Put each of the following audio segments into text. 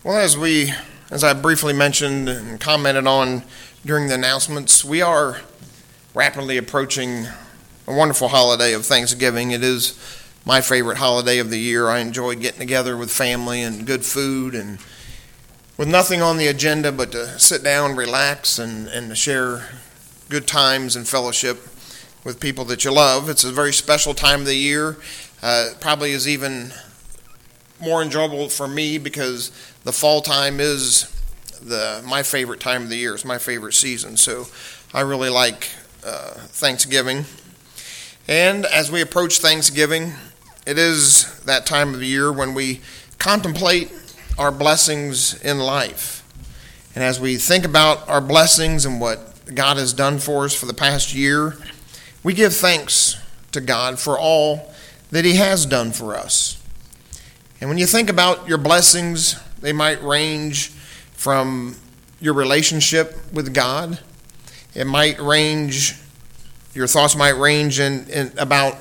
Well, as I briefly mentioned and commented on during the announcements, we are rapidly approaching a wonderful holiday of Thanksgiving. It is my favorite holiday of the year. I enjoy getting together with family and good food and with nothing on the agenda but to sit down, relax, and to share good times and fellowship with people that you love. It's a very special time of the year. It probably is even more enjoyable for me because the fall time is my favorite time of the year. It's my favorite season. So I really like Thanksgiving. And as we approach Thanksgiving, it is that time of the year when we contemplate our blessings in life. And as we think about our blessings and what God has done for us for the past year, we give thanks to God for all that He has done for us. And when you think about your blessings, they might range from your relationship with God. It might range, your thoughts might range about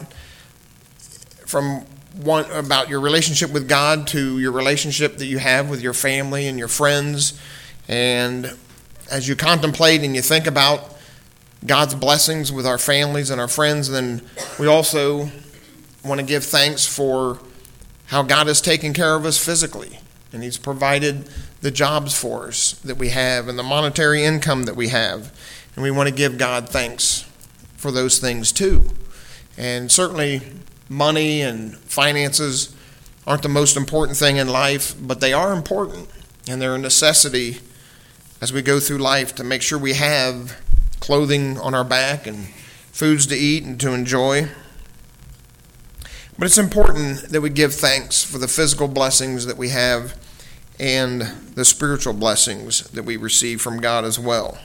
your relationship with God to your relationship that you have with your family and your friends. And as you contemplate and you think about God's blessings with our families and our friends, then we also want to give thanks for how God has taken care of us physically, and He's provided the jobs for us that we have and the monetary income that we have, and we want to give God thanks for those things too. And certainly money and finances aren't the most important thing in life, but they are important, and they're a necessity as we go through life to make sure we have clothing on our back and foods to eat and to enjoy. But it's important that we give thanks for the physical blessings that we have and the spiritual blessings that we receive from God as well.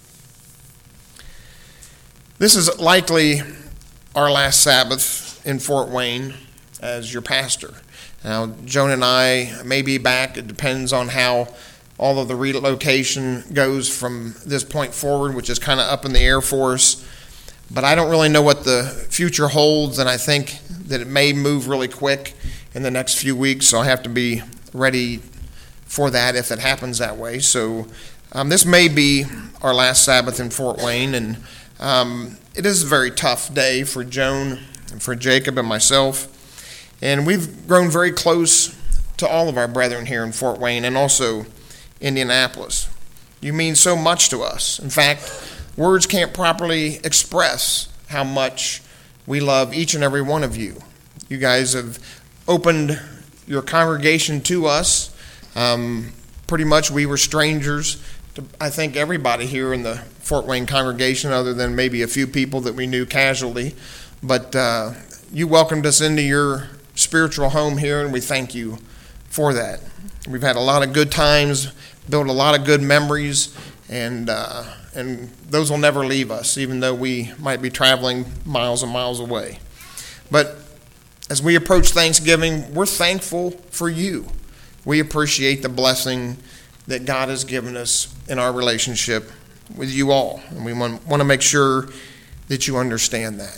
This is likely our last Sabbath in Fort Wayne as your pastor. Now, Joan and I may be back. It depends on how all of the relocation goes from this point forward, which is kind of up in the air for us. But I don't really know what the future holds, and I think that it may move really quick in the next few weeks, so I have to be ready for that if it happens that way. So this may be our last Sabbath in Fort Wayne, and it is a very tough day for Joan and for Jacob and myself. And we've grown very close to all of our brethren here in Fort Wayne and also Indianapolis. You mean so much to us. In fact, words can't properly express how much we love each and every one of you. You guys have opened your congregation to us. Pretty much we were strangers to, I think, everybody here in the Fort Wayne congregation other than maybe a few people that we knew casually. But you welcomed us into your spiritual home here, and we thank you for that. We've had a lot of good times, built a lot of good memories, and those will never leave us, even though we might be traveling miles and miles away. But as we approach Thanksgiving, we're thankful for you. We appreciate the blessing that God has given us in our relationship with you all, and we want to make sure that you understand that.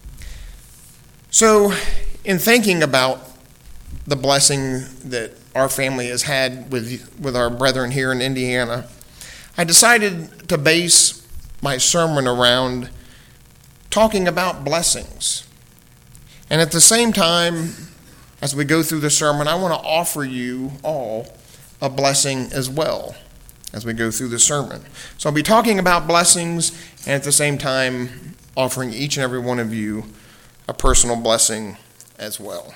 So, in thinking about the blessing that our family has had with our brethren here in Indiana, I decided to base my sermon around talking about blessings. And at the same time, as we go through the sermon, I want to offer you all a blessing as well as we go through the sermon. So I'll be talking about blessings and at the same time offering each and every one of you a personal blessing as well.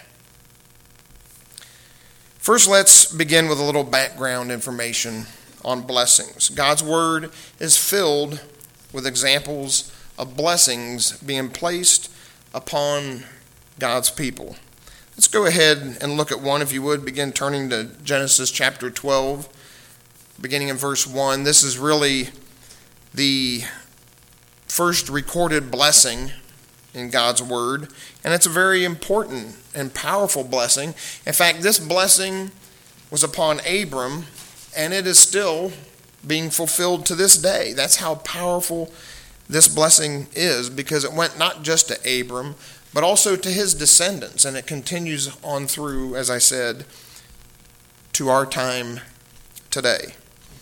First, let's begin with a little background information on blessings. God's Word is filled with examples of blessings being placed upon God's people. Let's go ahead and look at one, if you would. Begin turning to Genesis chapter 12, beginning in verse 1. This is really the first recorded blessing in God's Word, and it's a very important and powerful blessing. In fact, this blessing was upon Abram, and it is still being fulfilled to this day. That's how powerful this blessing is, because it went not just to Abram, but also to his descendants, and it continues on through, as I said, to our time today.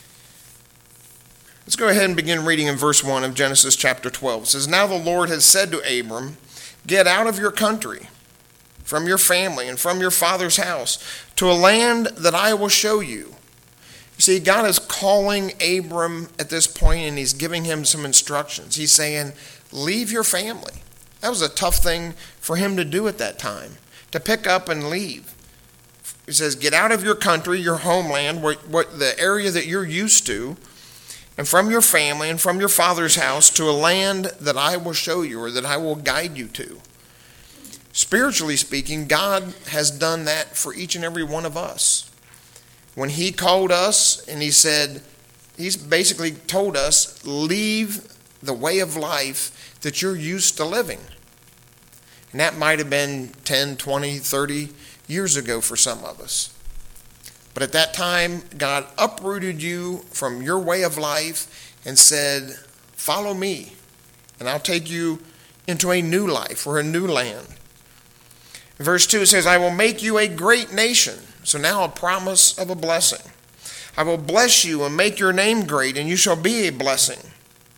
Let's go ahead and begin reading in verse 1 of Genesis chapter 12. It says, "Now the Lord had said to Abram, 'Get out of your country, from your family, and from your father's house, to a land that I will show you.'" You see, God is calling Abram at this point, and he's giving him some instructions. He's saying, leave your family. That was a tough thing for him to do at that time, to pick up and leave. He says, get out of your country, your homeland, the area that you're used to, and from your family and from your father's house to a land that I will show you, or that I will guide you to. Spiritually speaking, God has done that for each and every one of us. When he called us and he said, he's basically told us, leave the way of life that you're used to living. And that might have been 10, 20, 30 years ago for some of us. But at that time, God uprooted you from your way of life and said, follow me, and I'll take you into a new life or a new land. In verse 2, it says, "I will make you a great nation." So now a promise of a blessing. "I will bless you and make your name great, and you shall be a blessing."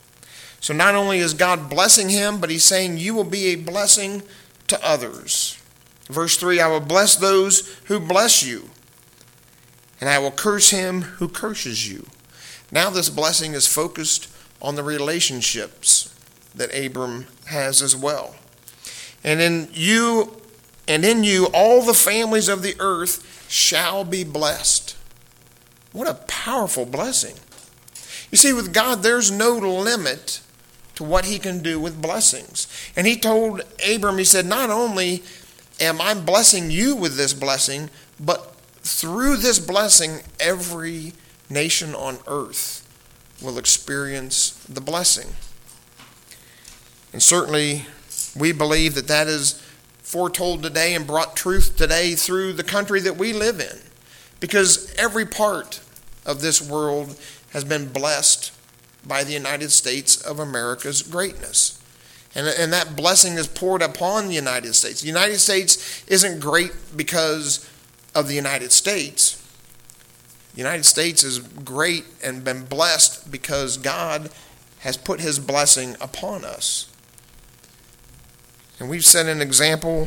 So not only is God blessing him, but he's saying you will be a blessing to others. Verse 3, "I will bless those who bless you, and I will curse him who curses you." Now this blessing is focused on the relationships that Abram has as well. And in you all the families of the earth shall be blessed. What a powerful blessing. You see, with God, there's no limit to what he can do with blessings. And he told Abram, he said, not only am I blessing you with this blessing, but through this blessing, every nation on earth will experience the blessing. And certainly, we believe that that is foretold today and brought truth today through the country that we live in. Because every part of this world has been blessed by the United States of America's greatness. And that blessing is poured upon the United States. The United States isn't great because of the United States. The United States is great and been blessed because God has put his blessing upon us. And we've set an example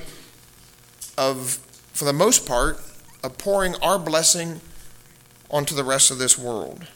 of, for the most part, of pouring our blessing onto the rest of this world.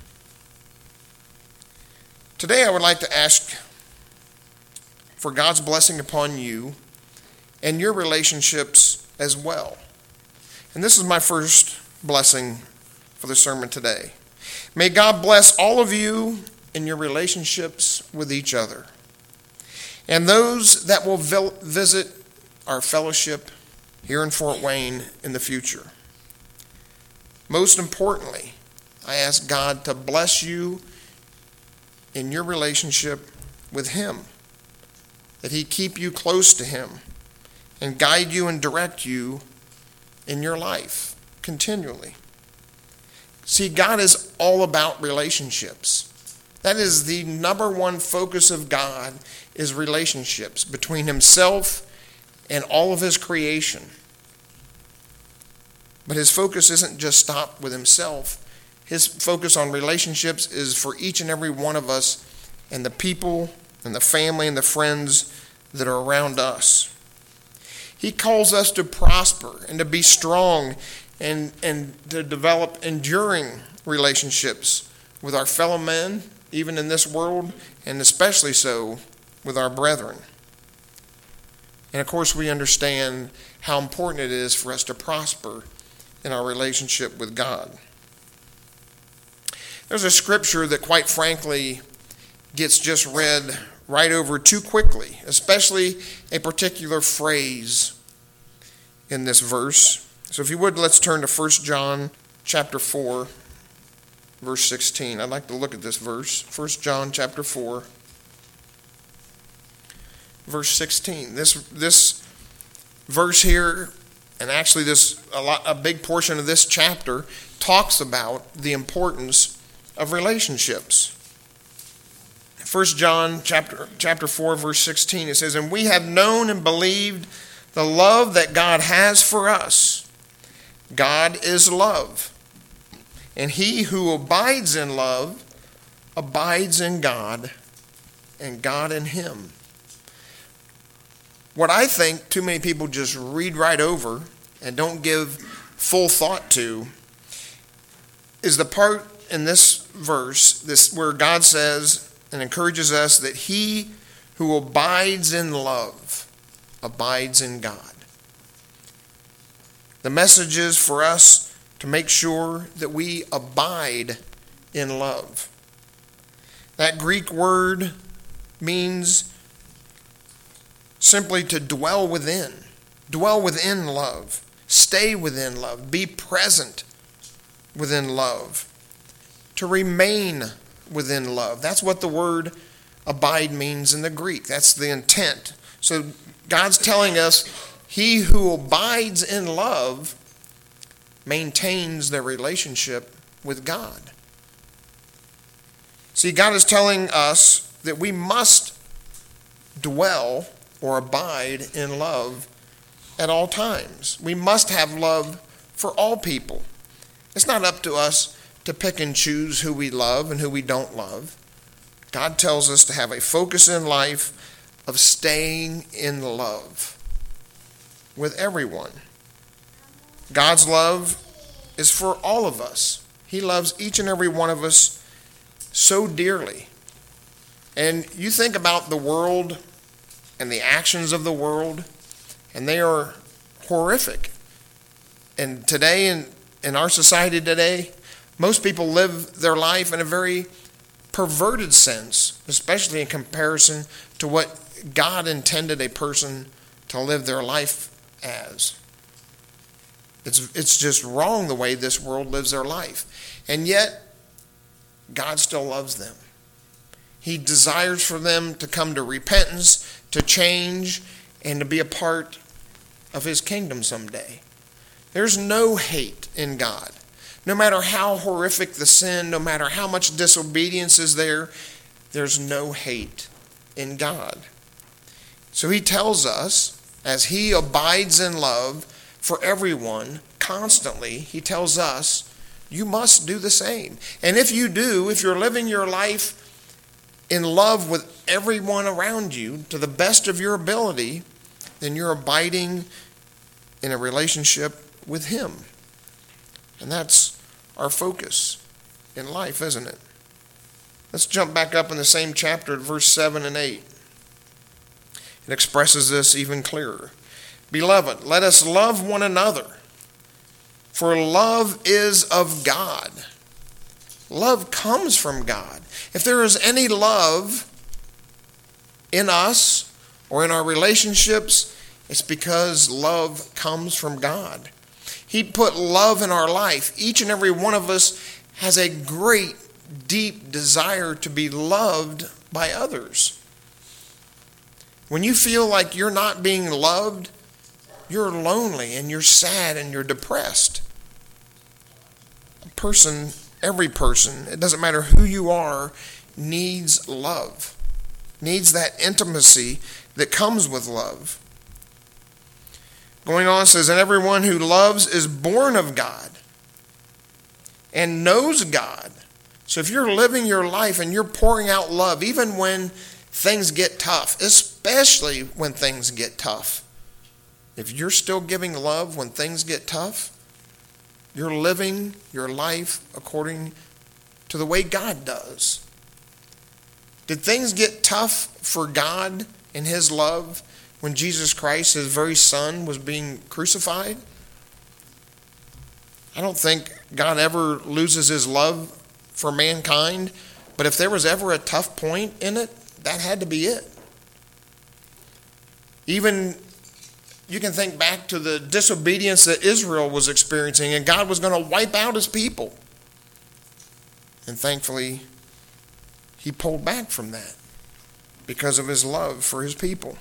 Today I would like to ask for God's blessing upon you and your relationships as well. And this is my first blessing for the sermon today. May God bless all of you in your relationships with each other, and those that will visit our fellowship here in Fort Wayne in the future. Most importantly, I ask God to bless you in your relationship with him, that he keep you close to him and guide you and direct you in your life continually. See, God is all about relationships. That is the number one focus of God, is relationships between himself and all of his creation. But his focus isn't just stopped with himself. His focus on relationships is for each and every one of us and the people and the family and the friends that are around us. He calls us to prosper and to be strong and to develop enduring relationships with our fellow men, even in this world, and especially so with our brethren. And of course, we understand how important it is for us to prosper in our relationship with God. There's a scripture that, quite frankly, gets just read right over too quickly, especially a particular phrase in this verse. So if you would, let's turn to 1 John chapter 4, verse 16. I'd like to look at this verse. 1 John chapter 4, verse 16. This verse here, and actually a big portion of this chapter, talks about the importance of relationships. 1 John chapter 4, verse 16, it says, "And we have known and believed the love that God has for us. God is love. And he who abides in love abides in God, and God in him. What I think too many people just read right over and don't give full thought to is the part in this verse where God says and encourages us that he who abides in love abides in God. The message is for us to make sure that we abide in love. That Greek word means simply to dwell within love, stay within love, be present within love, to remain within love. That's what the word abide means in the Greek. That's the intent. So God's telling us he who abides in love maintains their relationship with God. See, God is telling us that we must dwell or abide in love at all times. We must have love for all people. It's not up to us to pick and choose who we love and who we don't love. God tells us to have a focus in life of staying in love with everyone. God's love is for all of us. He loves each and every one of us so dearly. And you think about the world and the actions of the world, and they are horrific. And today, in our society today, most people live their life in a very perverted sense, especially in comparison to what God intended a person to live their life as. It's just wrong the way this world lives their life. And yet, God still loves them. He desires for them to come to repentance, to change, and to be a part of his kingdom someday. There's no hate in God. No matter how horrific the sin, no matter how much disobedience is there, there's no hate in God. So he tells us, as he abides in love for everyone constantly, he tells us, you must do the same. And if you do, if you're living your life in love with everyone around you to the best of your ability, then you're abiding in a relationship with him. And that's our focus in life, isn't it? Let's jump back up in the same chapter at verse 7 and 8. It expresses this even clearer. Beloved, let us love one another, for love is of God. Love comes from God. If there is any love in us or in our relationships, it's because love comes from God. He put love in our life. Each and every one of us has a great, deep desire to be loved by others. When you feel like you're not being loved, you're lonely and you're sad and you're depressed. Every person, it doesn't matter who you are, needs love, needs that intimacy that comes with love. Going on, it says, and everyone who loves is born of God and knows God. So if you're living your life and you're pouring out love, even when things get tough, especially when things get tough, if you're still giving love when things get tough, you're living your life according to the way God does. Did things get tough for God in his love when Jesus Christ, his very son, was being crucified? I don't think God ever loses his love for mankind, but if there was ever a tough point in it, that had to be it. Even you can think back to the disobedience that Israel was experiencing, and God was going to wipe out his people. And thankfully, he pulled back from that because of his love for his people.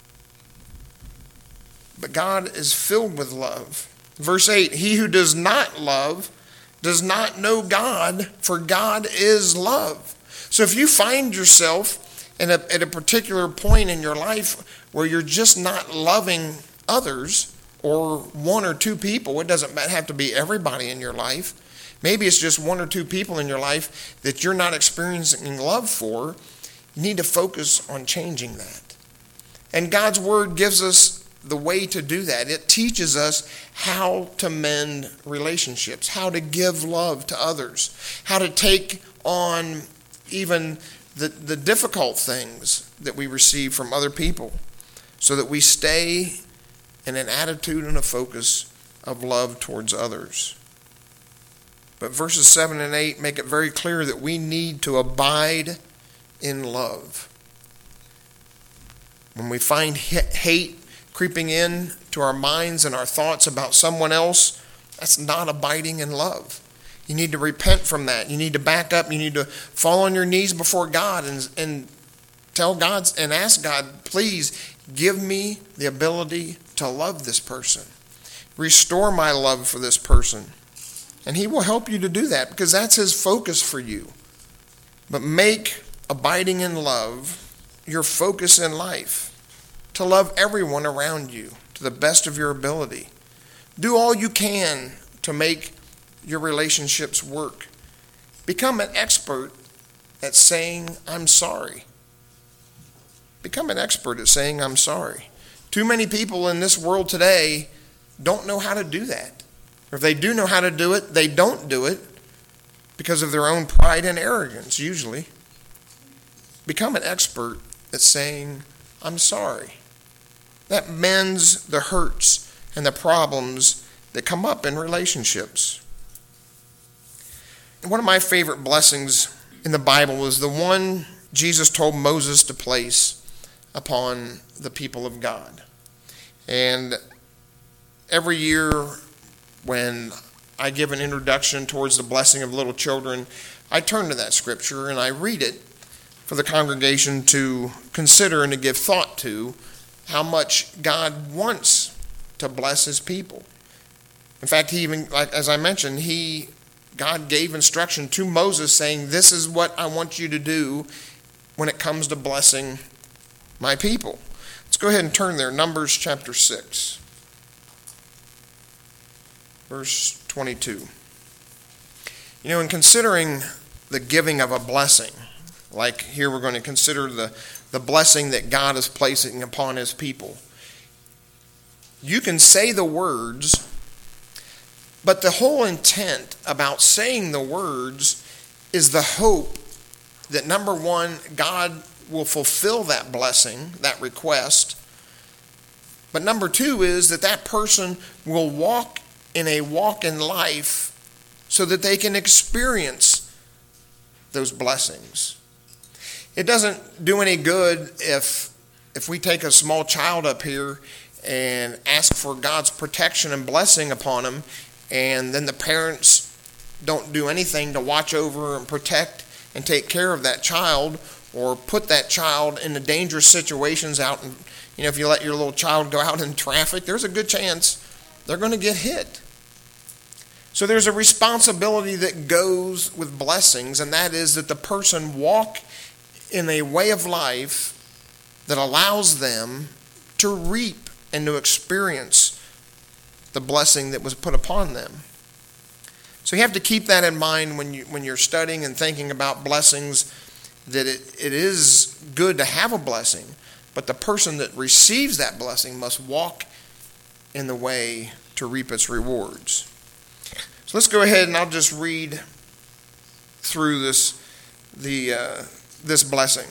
But God is filled with love. Verse 8, he who does not love does not know God, for God is love. So if you find yourself at a particular point in your life where you're just not loving others or one or two people, it doesn't have to be everybody in your life, Maybe it's just one or two people in your life that you're not experiencing love for. You need to focus on changing that. And God's word gives us the way to do that. It teaches us how to mend relationships, how to give love to others, how to take on even the difficult things that we receive from other people so that we stay in an attitude and a focus of love towards others. But verses 7 and 8 make it very clear that we need to abide in love. When we find hate creeping in to our minds and our thoughts about someone else, that's not abiding in love. You need to repent from that. You need to back up. You need to fall on your knees before God and tell God and ask God, please give me the ability to love this person. Restore my love for this person. And he will help you to do that because that's his focus for you. But make abiding in love your focus in life. To love everyone around you to the best of your ability. Do all you can to make your relationships work. Become an expert at saying, I'm sorry. Become an expert at saying, I'm sorry. Too many people in this world today don't know how to do that. Or if they do know how to do it, they don't do it because of their own pride and arrogance, usually. Become an expert at saying, I'm sorry. That mends the hurts and the problems that come up in relationships. One of my favorite blessings in the Bible is the one Jesus told Moses to place upon the people of God. And every year when I give an introduction towards the blessing of little children, I turn to that scripture and I read it for the congregation to consider and to give thought to how much God wants to bless his people. In fact, he even, like as I mentioned, God gave instruction to Moses saying, this is what I want you to do when it comes to blessing my people. Let's go ahead and turn there. Numbers chapter 6, verse 22. You know, in considering the giving of a blessing, like here we're going to consider the blessing that God is placing upon his people. You can say the words, but the whole intent about saying the words is the hope that, number one, God will fulfill that blessing, that request. But number two is that person will walk in life so that they can experience those blessings. It doesn't do any good if we take a small child up here and ask for God's protection and blessing upon him, and then the parents don't do anything to watch over and protect and take care of that child, or put that child in the dangerous situations out. And if you let your little child go out in traffic, there's a good chance they're going to get hit. So there's a responsibility that goes with blessings, and that is that the person walk in a way of life that allows them to reap and to experience the blessing that was put upon them. So you have to keep that in mind when you're studying and thinking about blessings, that it is good to have a blessing, but the person that receives that blessing must walk in the way to reap its rewards. So let's go ahead and I'll just read through this blessing.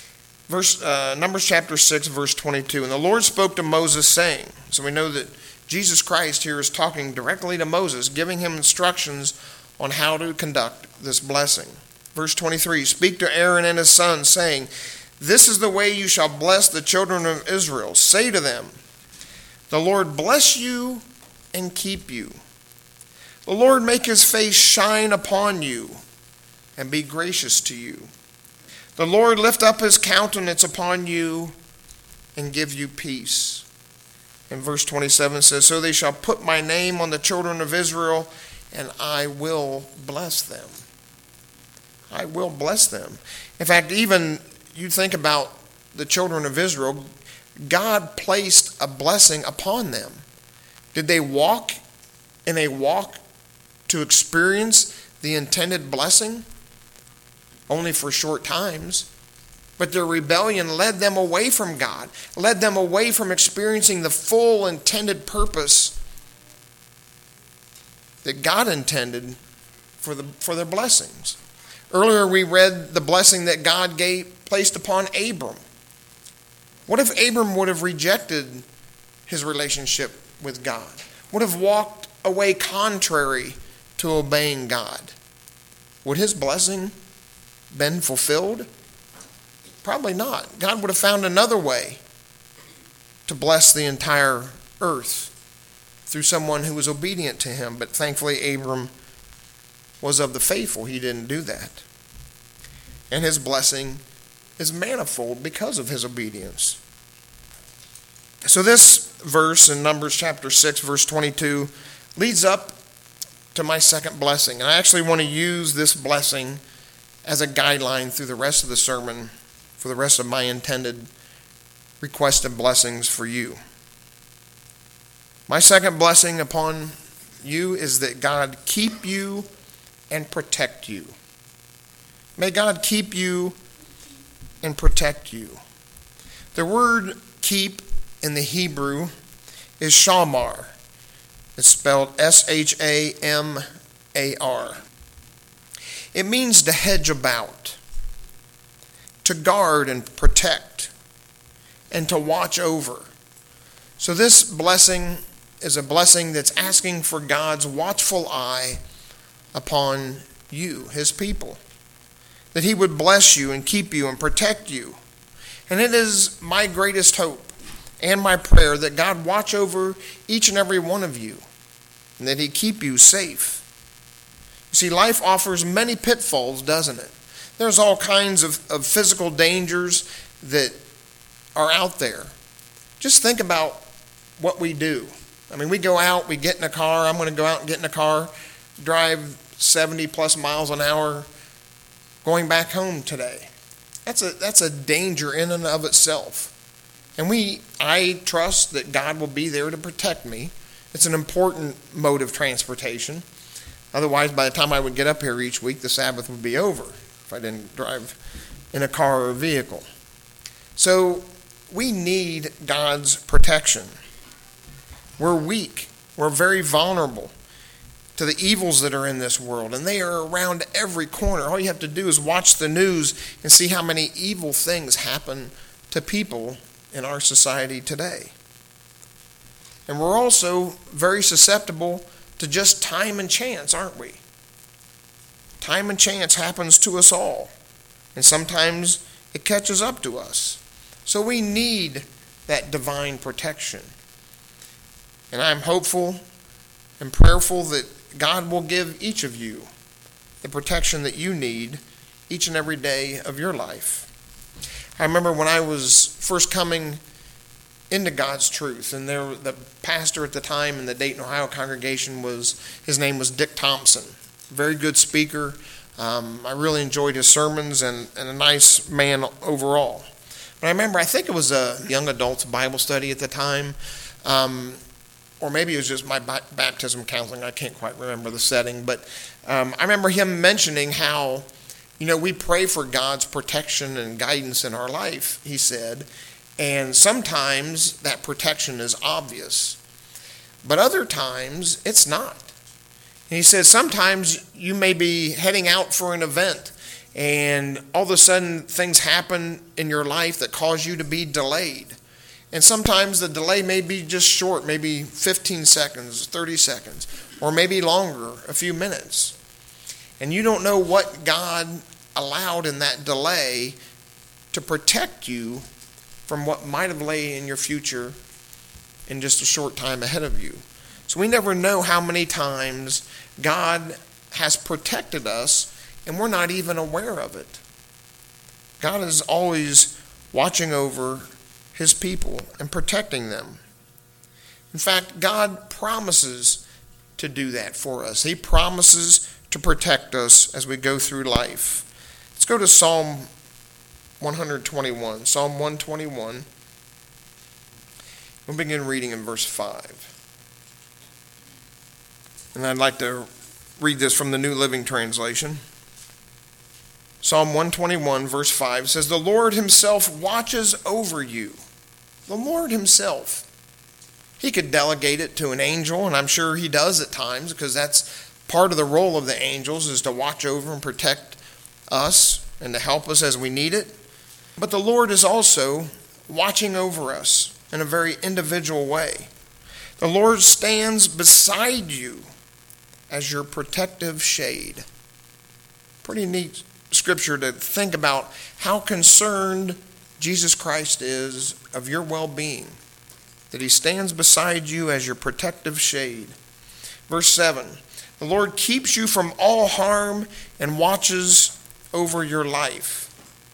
Numbers chapter 6, verse 22. And the Lord spoke to Moses, saying, so we know that Jesus Christ here is talking directly to Moses, giving him instructions on how to conduct this blessing. Verse 23, speak to Aaron and his sons, saying, this is the way you shall bless the children of Israel. Say to them, the Lord bless you and keep you. The Lord make his face shine upon you and be gracious to you. The Lord lift up his countenance upon you and give you peace. And verse 27 says, so they shall put my name on the children of Israel, and I will bless them. I will bless them. In fact, even you think about the children of Israel, God placed a blessing upon them. Did they walk in a walk to experience the intended blessing, only for short times. But their rebellion led them away from God, led them away from experiencing the full intended purpose that God intended for their blessings. Earlier we read the blessing that God placed upon Abram. What if Abram would have rejected his relationship with God? Would have walked away contrary to obeying God? Would his blessing been fulfilled? Probably not. God would have found another way to bless the entire earth through someone who was obedient to him. But thankfully, Abram was of the faithful. He didn't do that. And his blessing is manifold because of his obedience. So this verse in Numbers chapter 6, verse 22, leads up to my second blessing. And I actually want to use this blessing as a guideline through the rest of the sermon for the rest of my intended requested blessings for you. My second blessing upon you is that God keep you and protect you. May God keep you and protect you. The word keep in the Hebrew is shamar. It's spelled S-H-A-M-A-R. It means to hedge about, to guard and protect, and to watch over. So this blessing is a blessing that's asking for God's watchful eye upon you, his people. That he would bless you and keep you and protect you. And it is my greatest hope and my prayer that God watch over each and every one of you and that he keep you safe. You see, life offers many pitfalls, doesn't it? There's all kinds of physical dangers that are out there. Just think about what we do. I mean, we go out, we get in a car. I'm going to go out and get in a car, drive 70 plus miles an hour, going back home today. That's a danger in and of itself. And I trust that God will be there to protect me. It's an important mode of transportation. Otherwise, by the time I would get up here each week, the Sabbath would be over if I didn't drive in a car or a vehicle. So we need God's protection. We're weak. We're very vulnerable to the evils that are in this world, and they are around every corner. All you have to do is watch the news and see how many evil things happen to people in our society today. And we're also very susceptible to just time and chance, aren't we? Time and chance happens to us all, and sometimes it catches up to us. So we need that divine protection. And I'm hopeful and prayerful that God will give each of you the protection that you need each and every day of your life. I remember when I was first coming into God's truth, and the pastor at the time in the Dayton, Ohio congregation his name was Dick Thompson. Very good speaker. I really enjoyed his sermons and a nice man overall. But I remember, I think it was a young adults Bible study at the time, or maybe it was just my baptism counseling. I can't quite remember the setting, but I remember him mentioning how, we pray for God's protection and guidance in our life, he said, and sometimes that protection is obvious, but other times it's not. And he said sometimes you may be heading out for an event, and all of a sudden things happen in your life that cause you to be delayed. And sometimes the delay may be just short, maybe 15 seconds, 30 seconds, or maybe longer, a few minutes. And you don't know what God allowed in that delay to protect you from what might have lay in your future in just a short time ahead of you. So we never know how many times God has protected us and we're not even aware of it. God is always watching over his people and protecting them. In fact, God promises to do that for us. He promises to protect us as we go through life. Let's go to Psalm 121. Psalm 121. We'll begin reading in verse 5. And I'd like to read this from the New Living Translation. Psalm 121, verse 5 says, "The Lord himself watches over you." The Lord himself. He could delegate it to an angel, and I'm sure he does at times, because that's part of the role of the angels, is to watch over and protect us and to help us as we need it. But the Lord is also watching over us in a very individual way. The Lord stands beside you as your protective shade. Pretty neat scripture to think about how concerned Jesus Christ is of your well-being, that he stands beside you as your protective shade. Verse 7, "The Lord keeps you from all harm and watches over your life."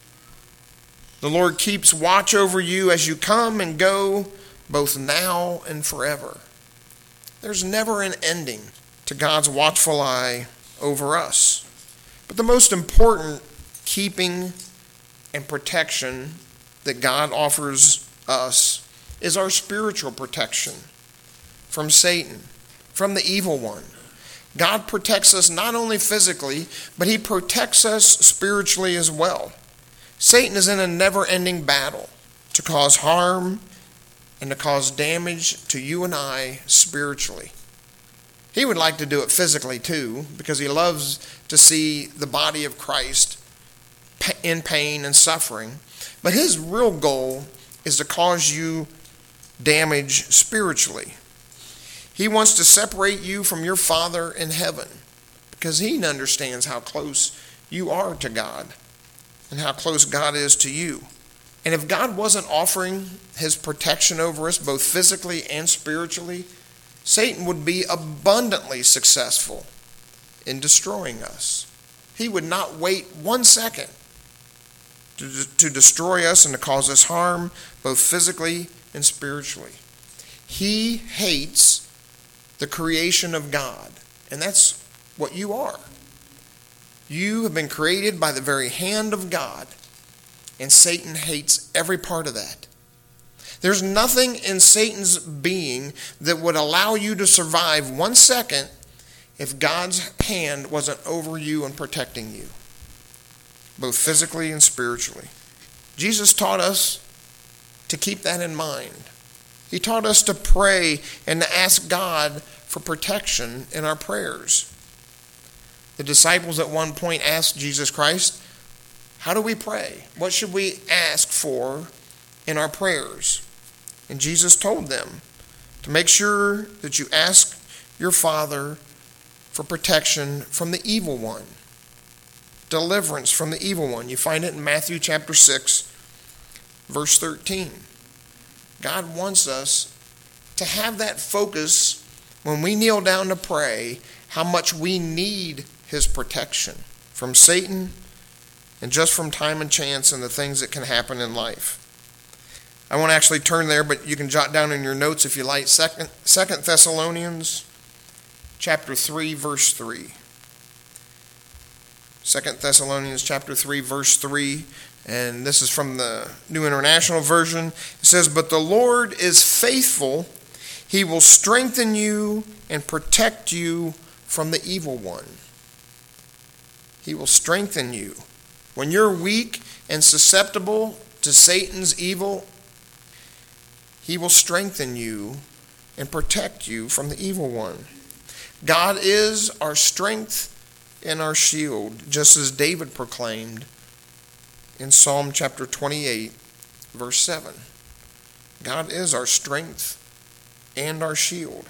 The Lord keeps watch over you as you come and go, both now and forever. There's never an ending to God's watchful eye over us. But the most important keeping and protection that God offers us is our spiritual protection from Satan, from the evil one. God protects us not only physically, but he protects us spiritually as well. Satan is in a never-ending battle to cause harm and to cause damage to you and I spiritually. He would like to do it physically too, because he loves to see the body of Christ in pain and suffering. But his real goal is to cause you damage spiritually. He wants to separate you from your Father in heaven, because he understands how close you are to God and how close God is to you. And if God wasn't offering his protection over us, both physically and spiritually, Satan would be abundantly successful in destroying us. He would not wait 1 second to destroy us and to cause us harm, both physically and spiritually. He hates the creation of God, and that's what you are. You have been created by the very hand of God, and Satan hates every part of that. There's nothing in Satan's being that would allow you to survive 1 second if God's hand wasn't over you and protecting you, both physically and spiritually. Jesus taught us to keep that in mind. He taught us to pray and to ask God for protection in our prayers. The disciples at one point asked Jesus Christ, "How do we pray? What should we ask for in our prayers?" And Jesus told them to make sure that you ask your Father for protection from the evil one, deliverance from the evil one. You find it in Matthew chapter 6, verse 13. God wants us to have that focus when we kneel down to pray, how much we need his protection from Satan and just from time and chance and the things that can happen in life. I won't actually turn there, but you can jot down in your notes if you like. 2 Thessalonians chapter 3, verse 3. 2 Thessalonians chapter 3, verse 3. And this is from the New International Version. It says, "But the Lord is faithful. He will strengthen you and protect you from the evil one." He will strengthen you. When you're weak and susceptible to Satan's evil, he will strengthen you and protect you from the evil one. God is our strength and our shield, just as David proclaimed in Psalm chapter 28, verse 7. God is our strength and our shield.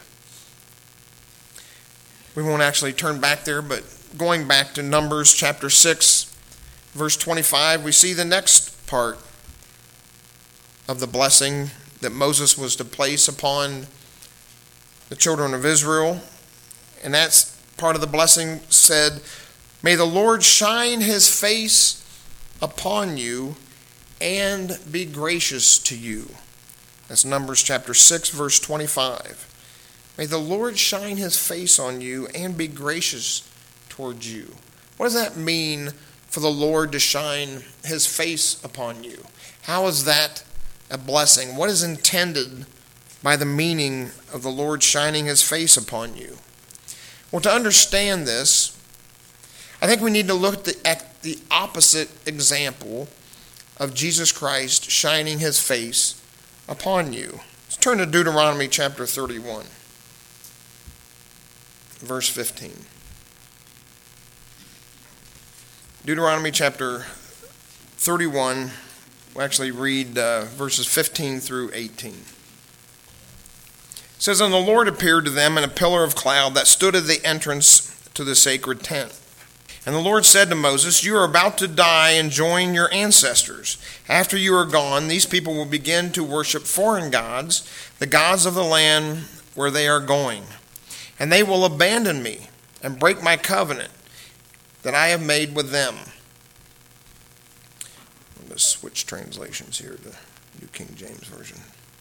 We won't actually turn back there, but going back to Numbers chapter 6, verse 25, we see the next part of the blessing that Moses was to place upon the children of Israel. And that's part of the blessing said, "May the Lord shine his face upon you and be gracious to you." That's Numbers chapter 6, verse 25. May the Lord shine his face on you and be gracious towards you. What does that mean for the Lord to shine his face upon you? How is that a blessing? What is intended by the meaning of the Lord shining his face upon you? Well, to understand this, I think we need to look at the opposite example of Jesus Christ shining his face upon you. Let's turn to Deuteronomy chapter 31, verse 15. Deuteronomy chapter 31, we'll actually read verses 15 through 18. It says, "And the Lord appeared to them in a pillar of cloud that stood at the entrance to the sacred tent. And the Lord said to Moses, 'You are about to die and join your ancestors. After you are gone, these people will begin to worship foreign gods, the gods of the land where they are going. And they will abandon me and break my covenant that I have made with them.'" I'm going to switch translations here to New King James Version.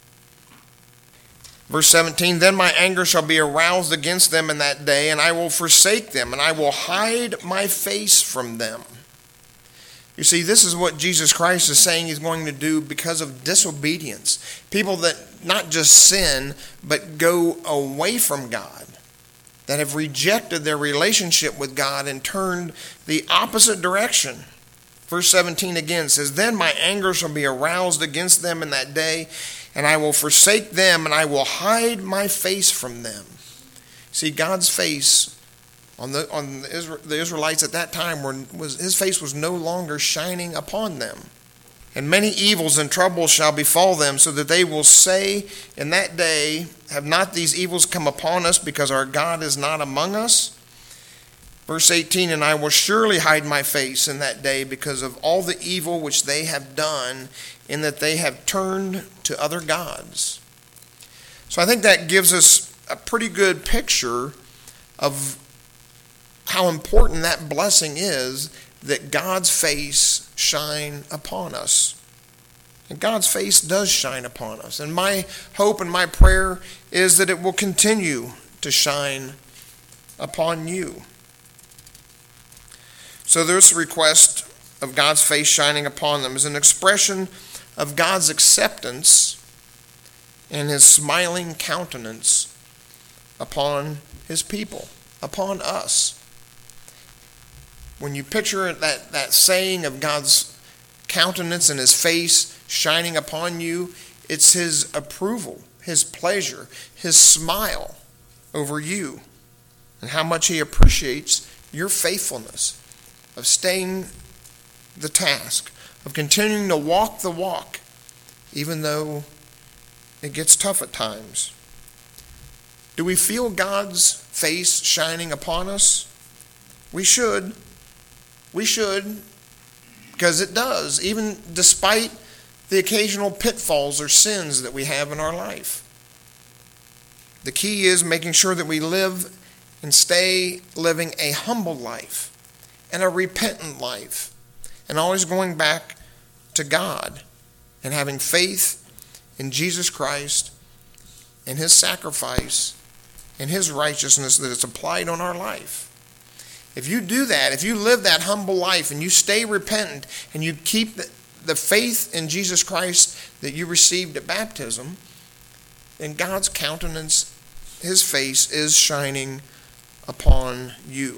Verse 17, "Then my anger shall be aroused against them in that day, and I will forsake them, and I will hide my face from them." You see, this is what Jesus Christ is saying he's going to do because of disobedience. People that not just sin, but go away from God, that have rejected their relationship with God and turned the opposite direction. Verse 17 again says, "Then my anger shall be aroused against them in that day, and I will forsake them, and I will hide my face from them." See, God's face on the Israelites at that time his face was no longer shining upon them. "And many evils and troubles shall befall them, so that they will say in that day, 'Have not these evils come upon us, because our God is not among us?' Verse 18, "And I will surely hide my face in that day because of all the evil which they have done, in that they have turned to other gods." So I think that gives us a pretty good picture of how important that blessing is, that God's face shine upon us. And God's face does shine upon us. And my hope and my prayer is that it will continue to shine upon you. So this request of God's face shining upon them is an expression of God's acceptance and his smiling countenance upon his people, upon us. When you picture that saying of God's countenance and his face shining upon you, it's his approval, his pleasure, his smile over you, and how much he appreciates your faithfulness of staying the task, of continuing to walk the walk, even though it gets tough at times. Do we feel God's face shining upon us? We should. We should, because it does, even despite the occasional pitfalls or sins that we have in our life. The key is making sure that we live and stay living a humble life and a repentant life, and always going back to God and having faith in Jesus Christ and his sacrifice and his righteousness that is applied on our life. If you do that, if you live that humble life and you stay repentant and you keep the faith in Jesus Christ that you received at baptism, then God's countenance, his face, is shining upon you.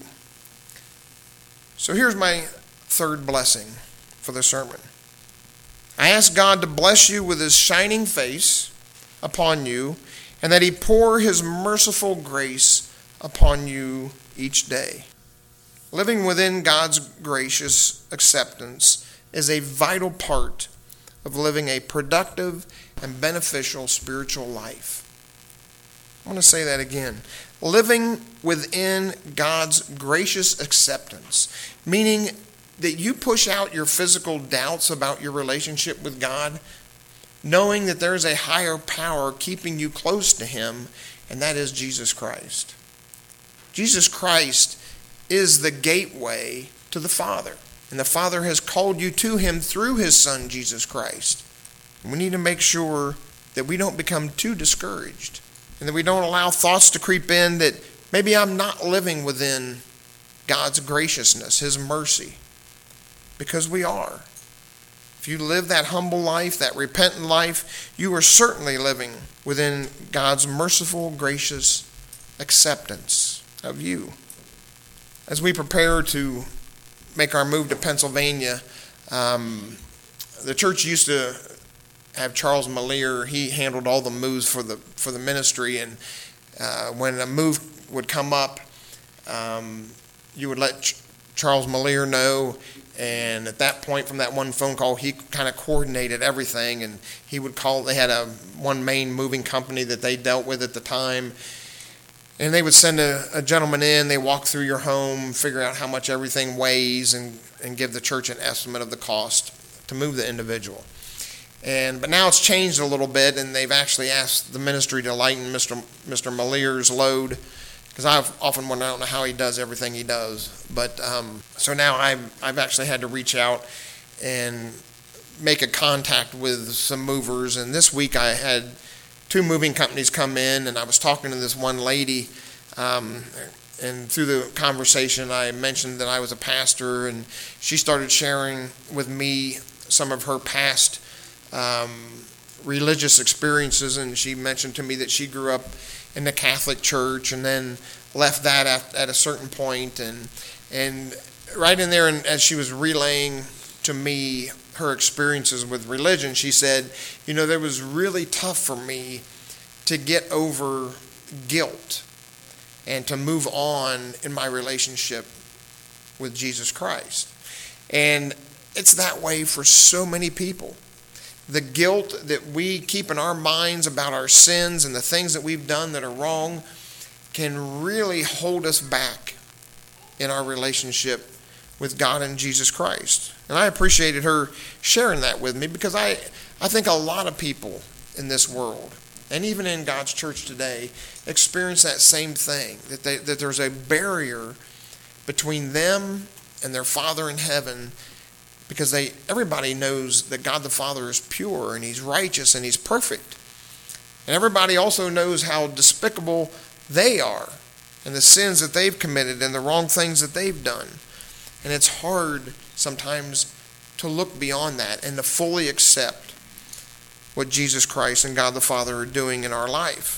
So here's my third blessing for the sermon. I ask God to bless you with his shining face upon you, and that he pour his merciful grace upon you each day. Living within God's gracious acceptance is a vital part of living a productive and beneficial spiritual life. I want to say that again. Living within God's gracious acceptance, meaning that you push out your physical doubts about your relationship with God, knowing that there is a higher power keeping you close to him, and that is Jesus Christ. Jesus Christ is the gateway to the Father, and the Father has called you to him through his Son, Jesus Christ. And we need to make sure that we don't become too discouraged, and that we don't allow thoughts to creep in that maybe I'm not living within God's graciousness, his mercy, because we are. If you live that humble life, that repentant life, you are certainly living within God's merciful, gracious acceptance. of you. As we prepare to make our move to Pennsylvania, the church used to have Charles Malier. He handled all the moves for the ministry, and when a move would come up, you would let Charles Malier know, and at that point, from that one phone call, he kind of coordinated everything, and he would call. They had one main moving company that they dealt with at the time, and they would send a gentleman in. They walk through your home, figure out how much everything weighs, and give the church an estimate of the cost to move the individual. But now it's changed a little bit, and they've actually asked the ministry to lighten Mr. Malier's load, because I've often wondered, I don't know how he does everything he does. But so now I've actually had to reach out and make a contact with some movers. And this week I had 2 moving companies come in, and I was talking to this one lady. And through the conversation, I mentioned that I was a pastor, and she started sharing with me some of her past religious experiences. And she mentioned to me that she grew up in the Catholic Church and then left that at a certain point. And right in there, and as she was relaying to me her experiences with religion, she said, there was really tough for me to get over guilt and to move on in my relationship with Jesus Christ. And it's that way for so many people. The guilt that we keep in our minds about our sins and the things that we've done that are wrong can really hold us back in our relationship with God and Jesus Christ. And I appreciated her sharing that with me, because I think a lot of people in this world, and even in God's church today, experience that same thing, that there's a barrier between them and their Father in heaven, because everybody knows that God the Father is pure and He's righteous and He's perfect. And everybody also knows how despicable they are and the sins that they've committed and the wrong things that they've done. And it's hard sometimes to look beyond that and to fully accept what Jesus Christ and God the Father are doing in our life.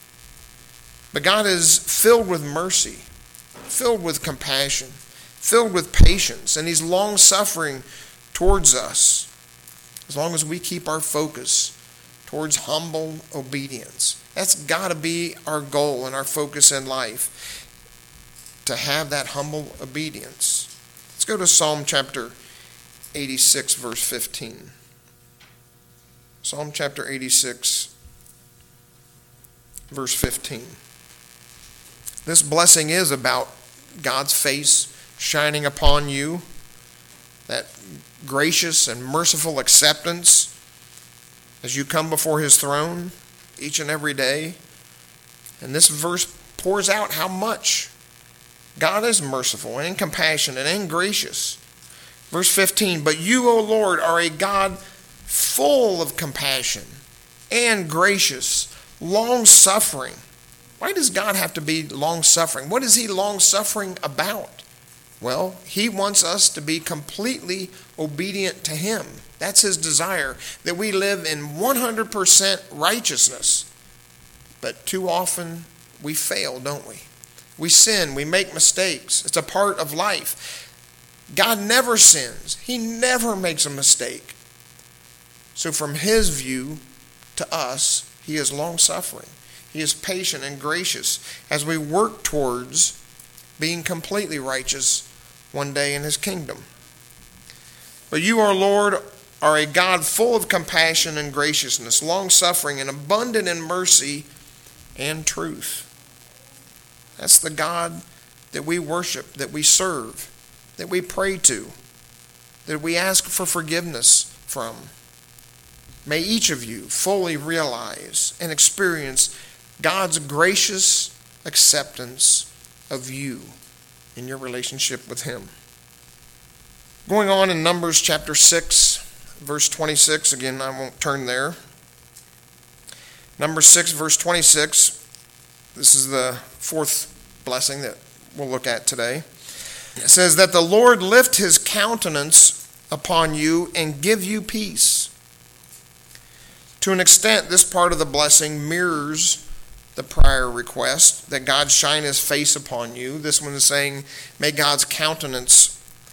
But God is filled with mercy, filled with compassion, filled with patience, and He's long-suffering towards us, as long as we keep our focus towards humble obedience. That's got to be our goal and our focus in life, to have that humble obedience. Let's go to Psalm chapter 86, verse 15. Psalm chapter 86, verse 15. This blessing is about God's face shining upon you, that gracious and merciful acceptance as you come before His throne each and every day. And this verse pours out how much God is merciful and compassionate and gracious. Verse 15, but you, O Lord, are a God full of compassion and gracious, long-suffering. Why does God have to be long-suffering? What is He long-suffering about? Well, He wants us to be completely obedient to Him. That's His desire, that we live in 100% righteousness. But too often we fail, don't we? We sin, we make mistakes. It's a part of life. God never sins. He never makes a mistake. So from His view to us, He is long-suffering. He is patient and gracious as we work towards being completely righteous one day in His kingdom. But you, our Lord, are a God full of compassion and graciousness, long-suffering and abundant in mercy and truth. That's the God that we worship, that we serve, that we pray to, that we ask for forgiveness from. May each of you fully realize and experience God's gracious acceptance of you in your relationship with Him. Going on in Numbers chapter 6, verse 26. Again, I won't turn there. Numbers 6, verse 26. This is the fourth blessing that we'll look at today. It says that the Lord lift His countenance upon you and give you peace. To an extent, this part of the blessing mirrors the prior request, that God shine his face upon you. This one is saying, may God's countenance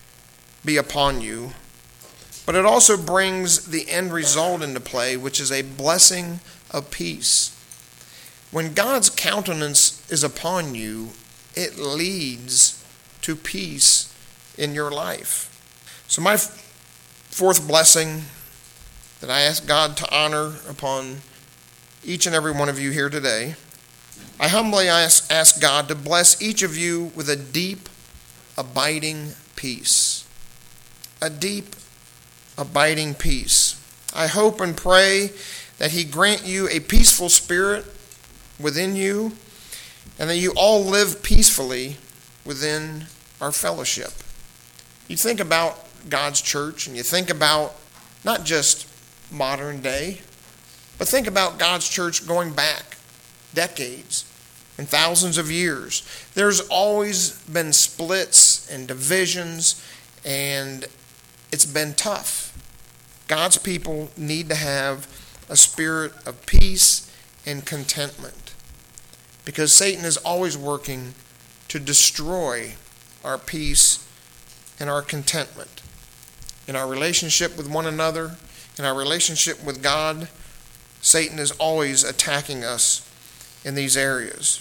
be upon you. But it also brings the end result into play, which is a blessing of peace. When God's countenance is upon you, it leads to peace in your life. So my fourth blessing that I ask God to honor upon each and every one of you here today, I humbly ask God to bless each of you with a deep, abiding peace. A deep, abiding peace. I hope and pray that he grant you a peaceful spirit within you, and that you all live peacefully within our fellowship. You think about God's church, and you think about not just modern day, but think about God's church going back decades and thousands of years. There's always been splits and divisions, and it's been tough. God's people need to have a spirit of peace and contentment, because Satan is always working to destroy our peace and our contentment. In our relationship with one another, in our relationship with God, Satan is always attacking us in these areas.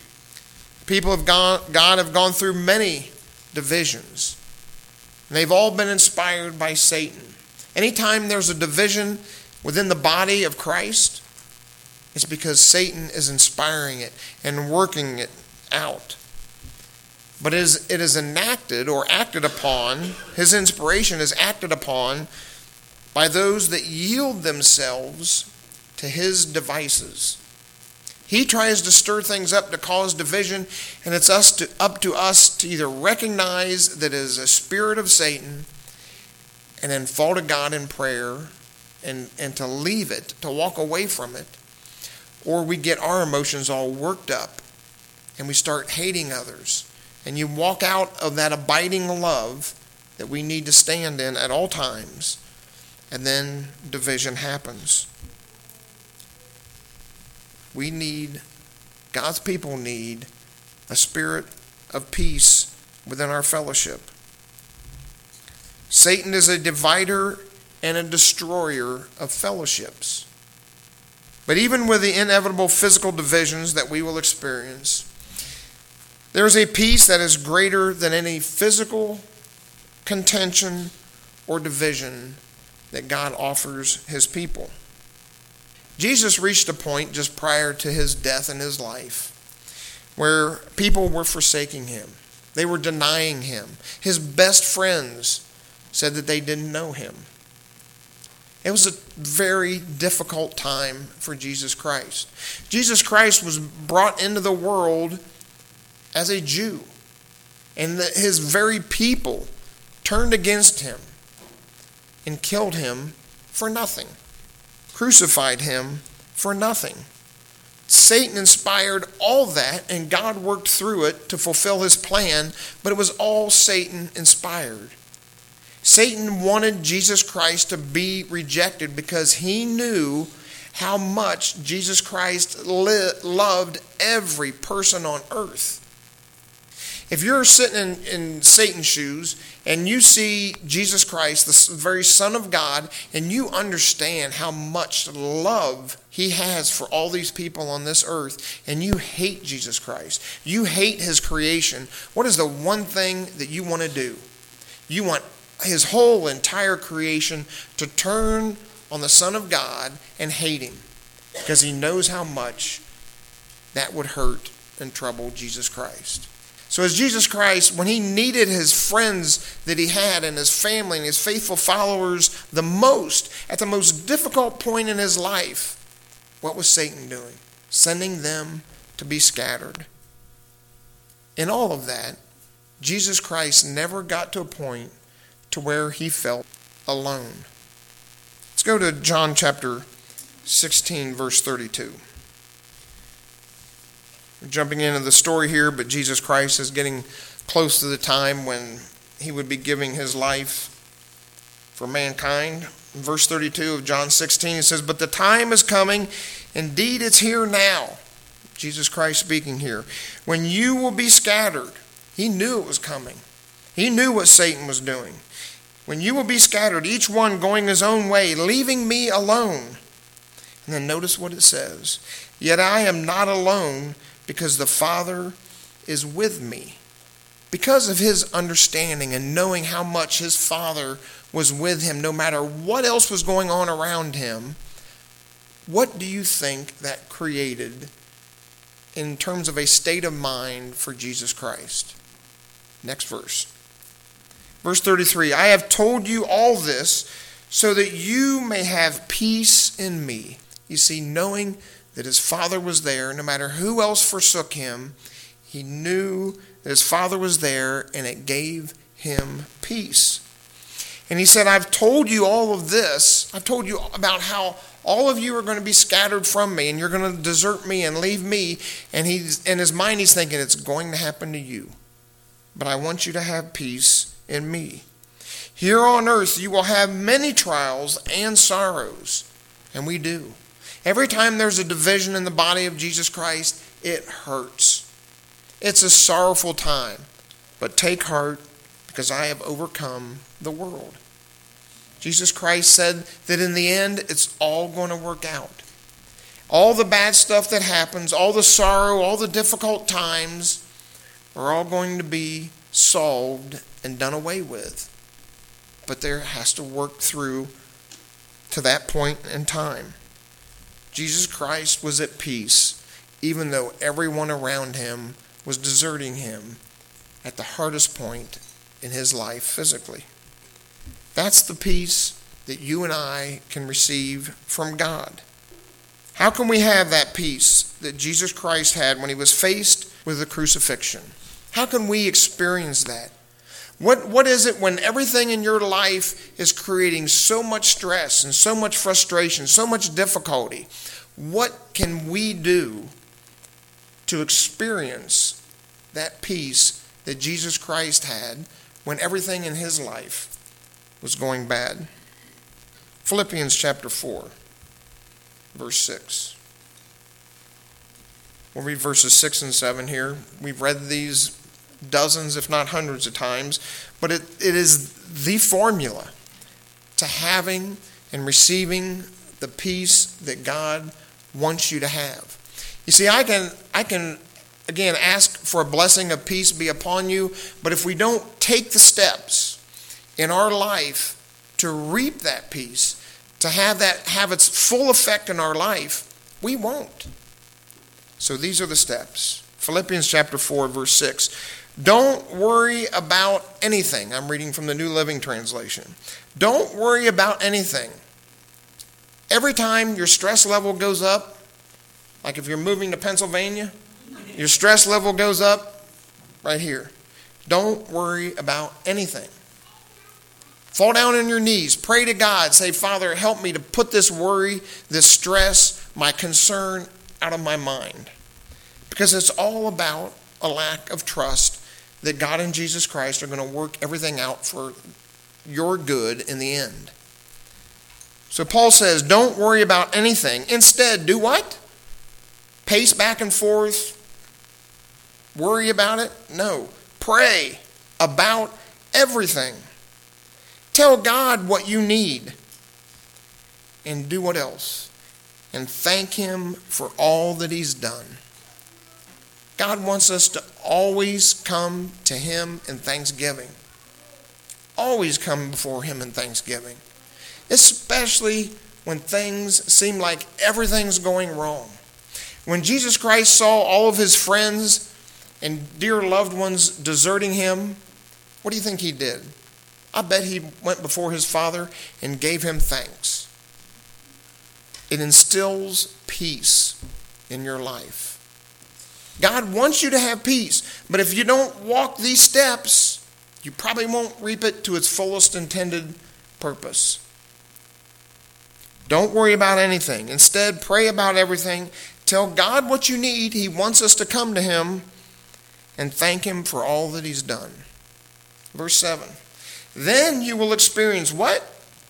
People of God have gone through many divisions, and they've all been inspired by Satan. Anytime there's a division within the body of Christ, it's because Satan is inspiring it and working it out. But it is enacted or acted upon, his inspiration is acted upon by those that yield themselves to his devices. He tries to stir things up to cause division, and it's up to us to either recognize that it is a spirit of Satan and then fall to God in prayer and to leave it, to walk away from it, or we get our emotions all worked up and we start hating others. And you walk out of that abiding love that we need to stand in at all times, and then division happens. God's people need a spirit of peace within our fellowship. Satan is a divider and a destroyer of fellowships. But even with the inevitable physical divisions that we will experience, there is a peace that is greater than any physical contention or division that God offers his people. Jesus reached a point just prior to his death in his life where people were forsaking him. They were denying him. His best friends said that they didn't know him. It was a very difficult time for Jesus Christ. Jesus Christ was brought into the world as a Jew, and his very people turned against him and killed him for nothing, crucified him for nothing. Satan inspired all that, and God worked through it to fulfill his plan, but it was all Satan inspired. Satan wanted Jesus Christ to be rejected because he knew how much Jesus Christ loved every person on earth. If you're sitting in Satan's shoes and you see Jesus Christ, the very Son of God, and you understand how much love he has for all these people on this earth, and you hate Jesus Christ, you hate his creation, what is the one thing that you want to do? You want his whole entire creation to turn on the Son of God and hate him, because he knows how much that would hurt and trouble Jesus Christ. So as Jesus Christ, when he needed his friends that he had and his family and his faithful followers the most, at the most difficult point in his life, what was Satan doing? Sending them to be scattered. In all of that, Jesus Christ never got to a point to where he felt alone. Let's go to John chapter 16, verse 32. We're jumping into the story here, but Jesus Christ is getting close to the time when he would be giving his life for mankind. In verse 32 of John 16, it says, "But the time is coming, indeed it's here now." Jesus Christ speaking here. When you will be scattered, he knew it was coming. He knew what Satan was doing. When you will be scattered, each one going his own way, leaving me alone. And then notice what it says. Yet I am not alone, because the Father is with me. Because of his understanding and knowing how much his Father was with him, no matter what else was going on around him, what do you think that created in terms of a state of mind for Jesus Christ? Next verse. Verse 33, I have told you all this so that you may have peace in me. You see, knowing that his Father was there, no matter who else forsook him, he knew that his Father was there, and it gave him peace. And he said, I've told you all of this. I've told you about how all of you are going to be scattered from me, and you're going to desert me and leave me. And in his mind, he's thinking, it's going to happen to you. But I want you to have peace in me. Here on earth, you will have many trials and sorrows. And we do. Every time there's a division in the body of Jesus Christ, it hurts. It's a sorrowful time. But take heart, because I have overcome the world. Jesus Christ said that in the end, it's all going to work out. All the bad stuff that happens, all the sorrow, all the difficult times are all going to be solved and done away with. But there has to work through to that point in time. Jesus Christ was at peace, even though everyone around him was deserting him at the hardest point in his life physically. That's the peace that you and I can receive from God. How can we have that peace that Jesus Christ had when he was faced with the crucifixion? How can we experience that? What is it when everything in your life is creating so much stress and so much frustration, so much difficulty? What can we do to experience that peace that Jesus Christ had when everything in his life was going bad? Philippians chapter 4, verse 6. We'll read verses 6 and 7 here. We've read these dozens, if not hundreds of times, but it is the formula to having and receiving the peace that God wants you to have. You see, I can again ask for a blessing of peace be upon you, but if we don't take the steps in our life to reap that peace, to have its full effect in our life, we won't. So these are the steps. Philippians chapter 4, verse 6. Don't worry about anything. I'm reading from the New Living Translation. Don't worry about anything. Every time your stress level goes up, like if you're moving to Pennsylvania, your stress level goes up right here. Don't worry about anything. Fall down on your knees. Pray to God. Say, Father, help me to put this worry, this stress, my concern out of my mind. Because it's all about a lack of trust that God and Jesus Christ are going to work everything out for your good in the end. So Paul says, don't worry about anything. Instead, do what? Pace back and forth? Worry about it? No. Pray about everything. Tell God what you need. And do what else? And thank him for all that he's done. God wants us to always come to him in thanksgiving. Always come before him in thanksgiving. Especially when things seem like everything's going wrong. When Jesus Christ saw all of his friends and dear loved ones deserting him, what do you think he did? I bet he went before his Father and gave him thanks. It instills peace in your life. God wants you to have peace, but if you don't walk these steps, you probably won't reap it to its fullest intended purpose. Don't worry about anything. Instead, pray about everything. Tell God what you need. He wants us to come to him and thank him for all that he's done. Verse 7. Then you will experience what?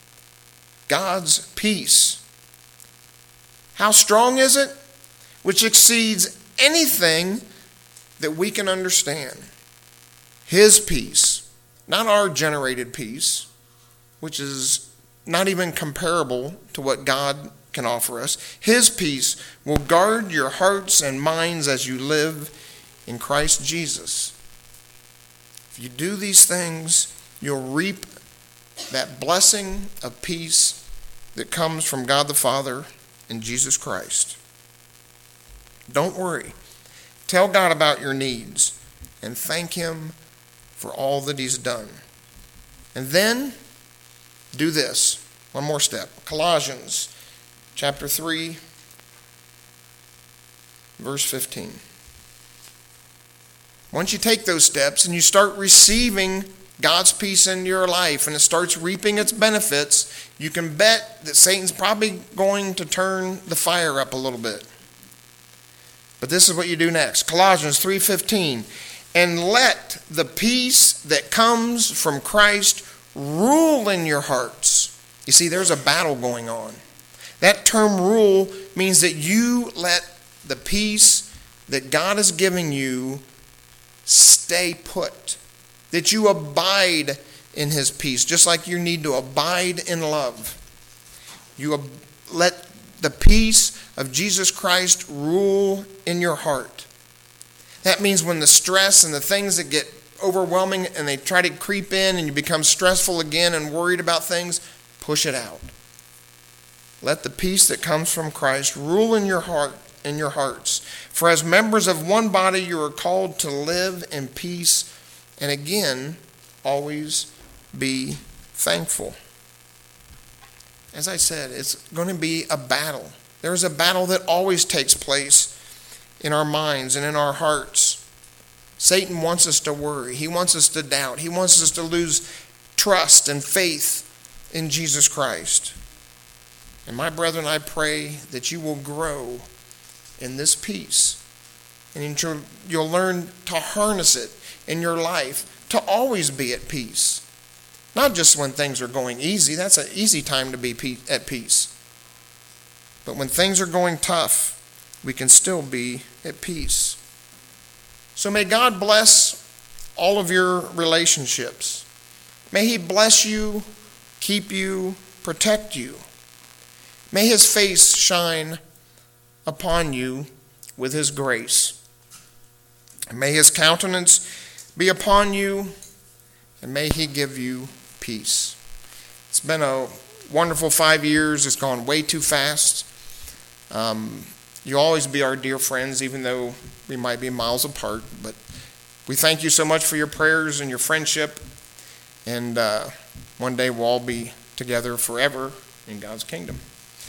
God's peace. How strong is it? Which exceeds anything that we can understand. His peace, not our generated peace, which is not even comparable to what God can offer us. His peace will guard your hearts and minds as you live in Christ Jesus. If you do these things, you'll reap that blessing of peace that comes from God the Father and Jesus Christ. Don't worry. Tell God about your needs and thank Him for all that He's done. And then do this. One more step. Colossians chapter 3, verse 15. Once you take those steps and you start receiving God's peace in your life and it starts reaping its benefits, you can bet that Satan's probably going to turn the fire up a little bit. But this is what you do next. Colossians 3:15. And let the peace that comes from Christ rule in your hearts. You see, there's a battle going on. That term rule means that you let the peace that God is giving you stay put. That you abide in His peace, just like you need to abide in love. You let the peace of Jesus Christ rule in your heart. That means when the stress and the things that get overwhelming and they try to creep in and you become stressful again and worried about things, push it out. Let the peace that comes from Christ rule in your heart, in your hearts. For as members of one body you are called to live in peace, and again, always be thankful. As I said, it's going to be a battle. There's a battle that always takes place in our minds and in our hearts. Satan wants us to worry. He wants us to doubt. He wants us to lose trust and faith in Jesus Christ. And my brethren, I pray that you will grow in this peace. And you'll learn to harness it in your life to always be at peace. Not just when things are going easy. That's an easy time to be at peace. But when things are going tough, we can still be at peace. So may God bless all of your relationships. May He bless you, keep you, protect you. May His face shine upon you with His grace. And may His countenance be upon you, and may He give you peace. It's been a wonderful 5 years. It's gone way too fast. You'll always be our dear friends, even though we might be miles apart. But we thank you so much for your prayers and your friendship. And one day we'll all be together forever in God's kingdom.